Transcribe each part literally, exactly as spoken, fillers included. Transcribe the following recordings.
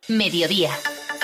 Mediodía.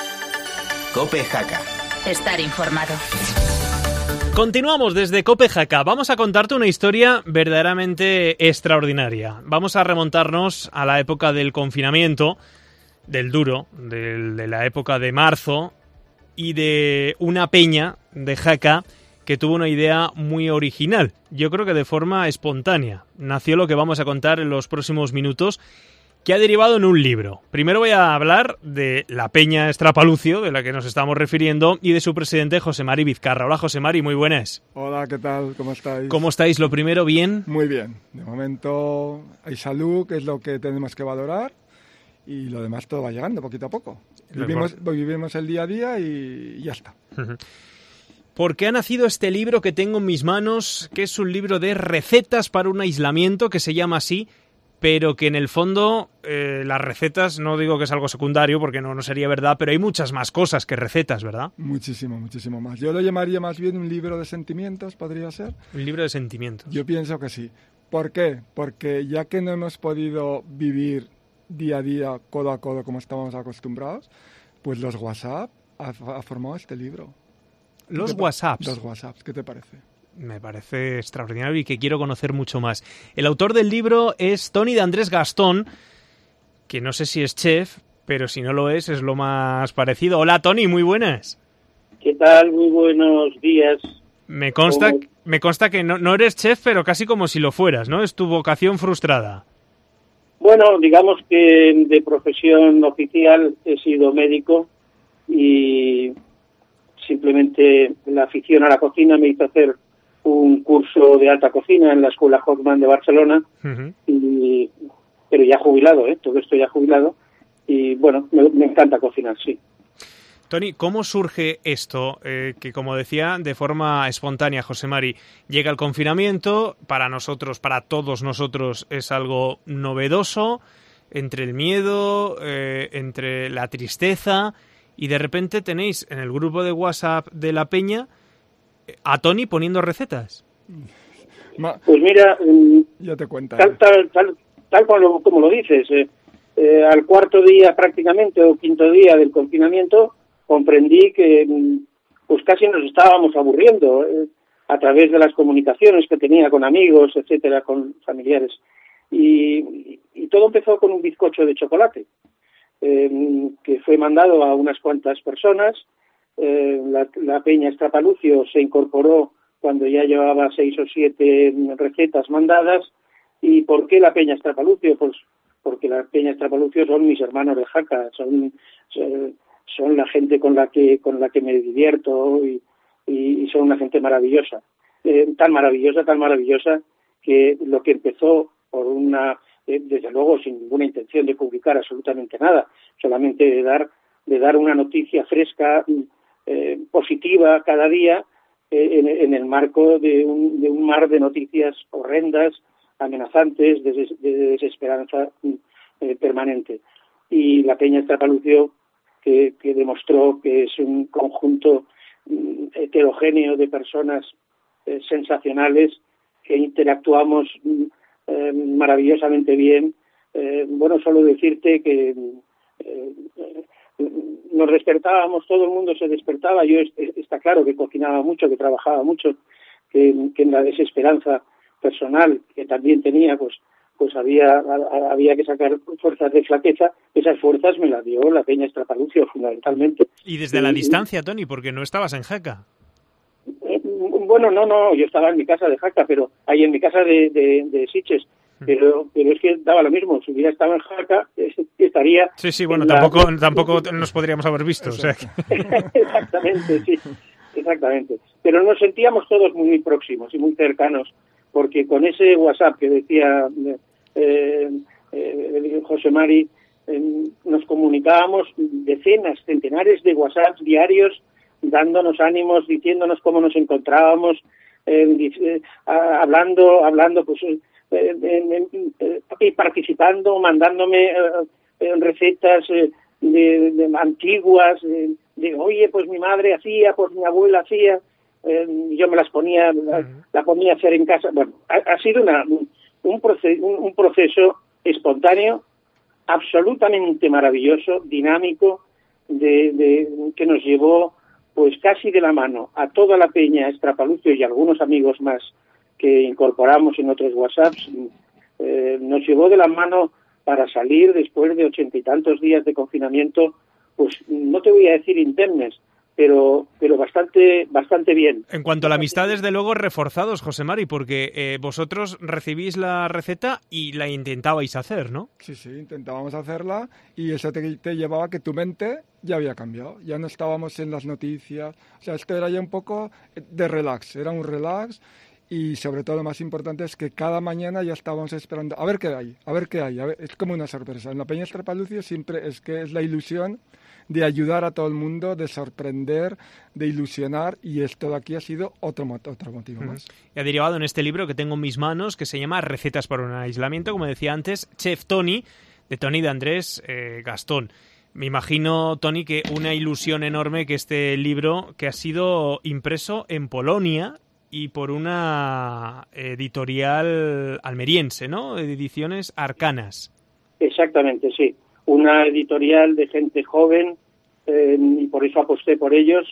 COPE Jaca. Estar informado. Continuamos desde COPE Jaca. Vamos a contarte una historia verdaderamente extraordinaria. Vamos a remontarnos a la época del confinamiento, del duro, del, de la época de marzo, y de una peña de Jaca que tuvo una idea muy original. Yo creo que de forma espontánea. Nació lo que vamos a contar en los próximos minutos, que ha derivado en un libro. Primero voy a hablar de la Peña Estrapalucio, de la que nos estamos refiriendo, y de su presidente, José Mari Vizcarra. Hola, José Mari, muy buenas. Hola, ¿qué tal? ¿Cómo estáis? ¿Cómo estáis? Lo primero, ¿bien? Muy bien. De momento hay salud, que es lo que tenemos que valorar, y lo demás todo va llegando poquito a poco. Vivimos, vivimos el día a día y ya está. ¿Por qué ha nacido este libro que tengo en mis manos, que es un libro de recetas para un aislamiento, que se llama así, pero que en el fondo eh, las recetas, no digo que es algo secundario porque no, no sería verdad, pero hay muchas más cosas que recetas, ¿verdad? Muchísimo, muchísimo más. Yo lo llamaría más bien un libro de sentimientos, ¿podría ser? Un libro de sentimientos. Yo pienso que sí. ¿Por qué? Porque ya que no hemos podido vivir día a día, codo a codo, como estábamos acostumbrados, pues los WhatsApp ha, ha formado este libro. ¿Los WhatsApps? Los WhatsApps, ¿qué te parece? Me parece extraordinario y que quiero conocer mucho más. El autor del libro es Toni de Andrés Gastón, que no sé si es chef, pero si no lo es, es lo más parecido. Hola, Toni, muy buenas. ¿Qué tal? Muy buenos días. Me consta, ¿Cómo? me consta que no, no eres chef, pero casi como si lo fueras, ¿no? Es tu vocación frustrada. Bueno, digamos que de profesión oficial he sido médico y simplemente la afición a la cocina me hizo hacer un curso de alta cocina en la Escuela Hoffman de Barcelona, uh-huh. y, pero ya jubilado, ¿eh? Todo esto ya jubilado, y bueno, me, me encanta cocinar, sí. Toni, ¿cómo surge esto? Eh, que como decía, de forma espontánea, José Mari, llega el confinamiento, para nosotros, para todos nosotros es algo novedoso, entre el miedo, eh, entre la tristeza, y de repente tenéis en el grupo de WhatsApp de la Peña a Toni poniendo recetas. Pues mira, ya te cuento. Tal, tal, tal, tal como, como lo dices, eh, eh, al cuarto día prácticamente o quinto día del confinamiento comprendí que pues casi nos estábamos aburriendo eh, a través de las comunicaciones que tenía con amigos, etcétera, con familiares. Y, y todo empezó con un bizcocho de chocolate eh, que fue mandado a unas cuantas personas. Eh, la, la Peña Estrapalucio se incorporó cuando ya llevaba seis o siete recetas mandadas. ¿Y por qué la Peña Estrapalucio? Pues porque la Peña Estrapalucio son mis hermanos de Jaca, son, son, son la gente con la que con la que me divierto y, y, y son una gente maravillosa, eh, tan maravillosa, tan maravillosa que lo que empezó por una, eh, desde luego sin ninguna intención de publicar absolutamente nada, solamente de dar de dar una noticia fresca, Eh, positiva cada día eh, en, en el marco de un, de un mar de noticias horrendas, amenazantes, de, des, de desesperanza eh, permanente. Y la Peña Estrapalucio, que, que demostró que es un conjunto mm, heterogéneo de personas eh, sensacionales, que interactuamos mm, eh, maravillosamente bien. Eh, bueno, solo decirte que eh, nos despertábamos, todo el mundo se despertaba, yo está claro que cocinaba mucho, que trabajaba mucho, que, que en la desesperanza personal que también tenía, pues pues había había que sacar fuerzas de flaqueza. Esas fuerzas me las dio la Peña Estrapalucio fundamentalmente. Y desde la y, distancia, Toni, porque no estabas en Jaca. Eh, bueno, no, no, yo estaba en mi casa de Jaca, pero ahí en mi casa de, de, de Sitges. Pero, pero es que daba lo mismo, si hubiera estado en Jaca, estaría... Sí, sí, bueno, tampoco la... tampoco nos podríamos haber visto, o sea que... Exactamente, sí, exactamente. Pero nos sentíamos todos muy próximos y muy cercanos, porque con ese WhatsApp que decía eh, eh, José Mari, eh, nos comunicábamos decenas, centenares de WhatsApps diarios, dándonos ánimos, diciéndonos cómo nos encontrábamos, eh, eh, hablando, hablando, pues... Eh, eh, eh, eh, participando, mandándome eh, eh, recetas eh, de, de antiguas, de, de oye, pues mi madre hacía, pues mi abuela hacía, eh, yo me las ponía, la, la ponía a hacer en casa. Bueno, ha, ha sido una, un, proceso, un, un proceso espontáneo absolutamente maravilloso, dinámico, de, de, que nos llevó pues casi de la mano a toda la peña Extrapalucio y algunos amigos más que incorporamos en otros WhatsApps, eh, nos llevó de la mano para salir después de ochenta y tantos días de confinamiento, pues no te voy a decir indemnes, pero pero bastante bastante bien. En cuanto a la amistad, desde luego, reforzados, José Mari, porque eh, vosotros recibís la receta y la intentabais hacer, ¿no? Sí, sí, intentábamos hacerla y eso te, te llevaba a que tu mente ya había cambiado, ya no estábamos en las noticias, o sea, esto era ya un poco de relax, era un relax. Y sobre todo lo más importante es que cada mañana ya estábamos esperando a ver qué hay, a ver qué hay, a ver, es como una sorpresa. En la Peña Extrapalucio siempre es que es la ilusión de ayudar a todo el mundo, de sorprender, de ilusionar, y esto de aquí ha sido otro, otro motivo más. Y ha derivado en este libro que tengo en mis manos, que se llama Recetas para un aislamiento, como decía antes, Chef Tony, de Tony de Andrés eh, Gastón. Me imagino, Tony, que una ilusión enorme que este libro, que ha sido impreso en Polonia y por una editorial almeriense, ¿no? Ediciones Arcanas. Exactamente, sí. Una editorial de gente joven, eh, y por eso aposté por ellos,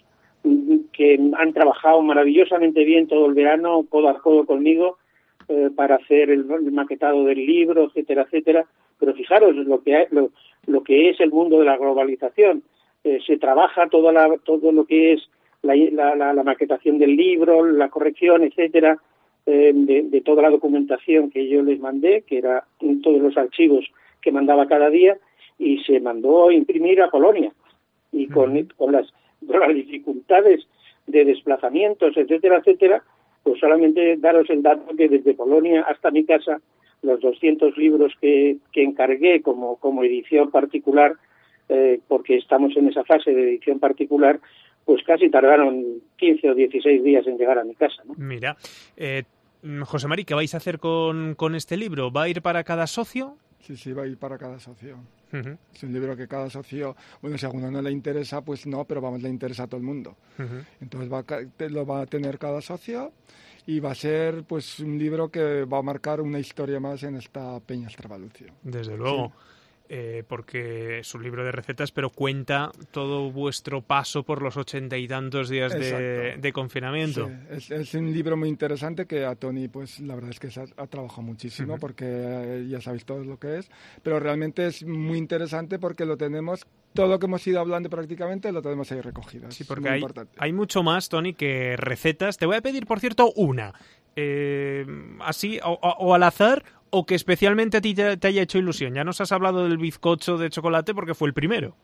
que han trabajado maravillosamente bien todo el verano, codo a codo conmigo, eh, para hacer el, el maquetado del libro, etcétera, etcétera. Pero fijaros lo que hay, lo, lo que es el mundo de la globalización. Eh, se trabaja toda la, todo lo que es la, la, la, la maquetación del libro, la corrección, etcétera, eh, de, de toda la documentación que yo les mandé, que era todos los archivos que mandaba cada día, y se mandó a imprimir a Polonia. Y con, uh-huh. con, las, con las dificultades de desplazamientos, etcétera, etcétera, pues solamente daros el dato que desde Polonia hasta mi casa, los doscientos libros que, que encargué como, como edición particular, eh, porque estamos en esa fase de edición particular, pues casi tardaron quince o dieciséis días en llegar a mi casa, ¿no? Mira, eh, José Mari, ¿qué vais a hacer con, con este libro? ¿Va a ir para cada socio? Sí, sí, va a ir para cada socio. Uh-huh. Es un libro que cada socio, bueno, si a alguno no le interesa, pues no, pero vamos, le interesa a todo el mundo. Uh-huh. Entonces va a, lo va a tener cada socio y va a ser pues un libro que va a marcar una historia más en esta Peña Extrapalucio. Desde luego. Sí. Eh, porque es un libro de recetas, pero cuenta todo vuestro paso por los ochenta y tantos días de, de confinamiento. Sí, es, es un libro muy interesante que a Tony, pues la verdad es que se ha, ha trabajado muchísimo, uh-huh. porque eh, ya sabéis todo lo que es, pero realmente es muy interesante porque lo tenemos, todo lo que hemos ido hablando prácticamente lo tenemos ahí recogido. Sí, porque hay, hay mucho más, Tony, que recetas. Te voy a pedir, por cierto, una. Eh, así, o, o, o al azar, o que especialmente a ti te, te haya hecho ilusión. Ya nos has hablado del bizcocho de chocolate porque fue el primero.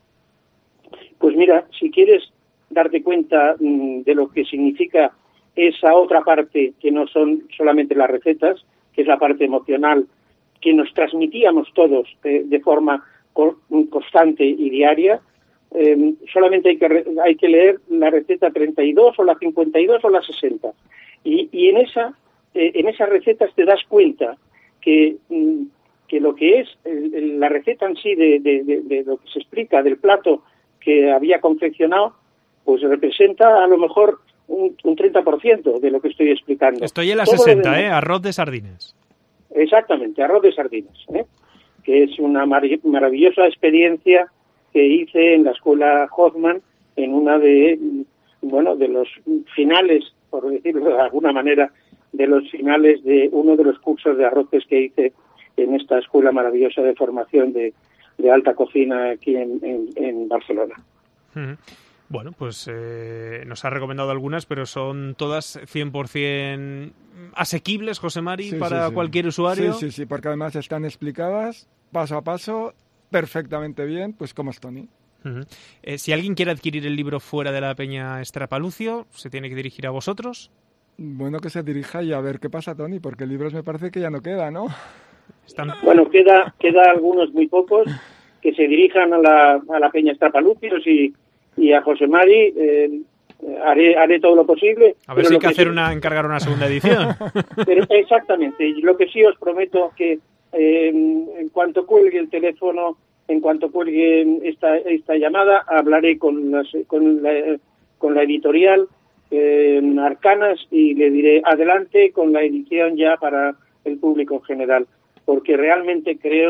Pues mira, si quieres darte cuenta mmm, de lo que significa esa otra parte que no son solamente las recetas, que es la parte emocional, que nos transmitíamos todos eh, de forma co- constante y diaria, eh, solamente hay que, re- hay que leer la receta treinta y dos o la cincuenta y dos o la sesenta. Y, y en esa eh, en esas recetas te das cuenta que, que lo que es el, el, la receta en sí de, de, de, de lo que se explica del plato que había confeccionado, pues representa a lo mejor un, un treinta por ciento de lo que estoy explicando. Estoy en la Todo sesenta, ¿eh? Arroz de sardinas. Exactamente, arroz de sardinas, ¿eh? Que es una mar- maravillosa experiencia que hice en la escuela Hoffman, en una de, bueno, de los finales, por decirlo de alguna manera, de los finales de uno de los cursos de arroces que hice en esta escuela maravillosa de formación de, de alta cocina aquí en, en, en Barcelona. Uh-huh. Bueno, pues eh, nos ha recomendado algunas, pero son todas cien por ciento asequibles, José Mari, sí, para sí, sí. cualquier usuario. Sí, sí, sí, porque además están explicadas paso a paso, perfectamente bien, pues como es Tony. Uh-huh. Eh, si alguien quiere adquirir el libro fuera de la Peña Extrapalucio, ¿se tiene que dirigir a vosotros? Bueno, que se dirija y a ver qué pasa, Tony, porque libros me parece que ya no queda, ¿no? Están... Bueno, queda queda algunos muy pocos que se dirijan a la, a la Peña Extrapalucio y, y a José Mari. Eh, haré haré todo lo posible. A ver si hay que, que hacer sí... una encargar una segunda edición. Pero exactamente. Y lo que sí os prometo que eh, en cuanto cuelgue el teléfono, en cuanto cuelgue esta esta llamada, hablaré con las, con la, con la editorial eh, Arcanas y le diré adelante con la edición ya para el público en general, porque realmente creo,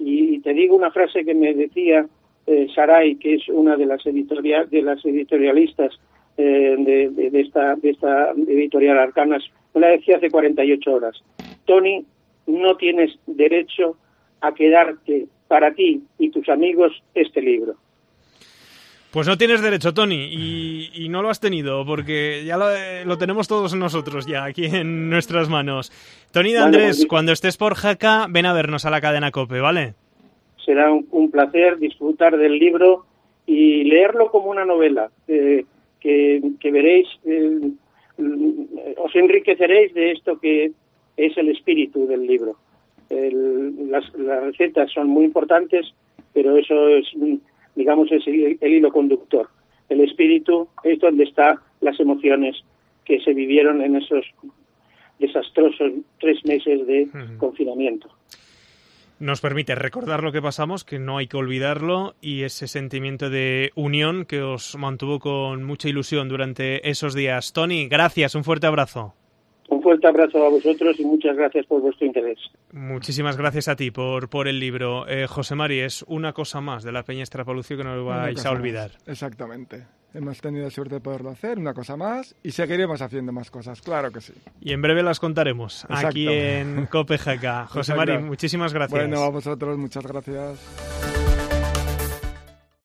Y te digo una frase que me decía eh, Saray, que es una de las, editorial, de las editorialistas eh, de, de, de, esta, de esta editorial Arcanas, me la decía hace cuarenta y ocho horas. Tony, no tienes derecho a quedarte para ti y tus amigos este libro. Pues no tienes derecho, Tony, y, y no lo has tenido, porque ya lo, lo tenemos todos nosotros ya aquí en nuestras manos. Tony de Andrés, bueno, pues, cuando estés por Jaca, ven a vernos a la cadena COPE, ¿vale? Será un, un placer disfrutar del libro y leerlo como una novela, eh, que, que veréis, eh, os enriqueceréis de esto que es el espíritu del libro. El, las, las recetas son muy importantes, pero eso es, digamos, es el, el hilo conductor. El espíritu es donde están las emociones que se vivieron en esos desastrosos tres meses de uh-huh. confinamiento. Nos permite recordar lo que pasamos, que no hay que olvidarlo, y ese sentimiento de unión que os mantuvo con mucha ilusión durante esos días. Tony, gracias, un fuerte abrazo. Un fuerte abrazo a vosotros y muchas gracias por vuestro interés. Muchísimas gracias a ti por, por el libro. Eh, José Mari, es una cosa más de la Peña Estrapalucio que no lo vais a olvidar. Más. Exactamente. Hemos tenido suerte de poderlo hacer, una cosa más, y seguiremos haciendo más cosas, claro que sí. Y en breve las contaremos. Exacto. Aquí en COPE Jaca. José Mari, muchísimas gracias. Bueno, a vosotros, muchas gracias.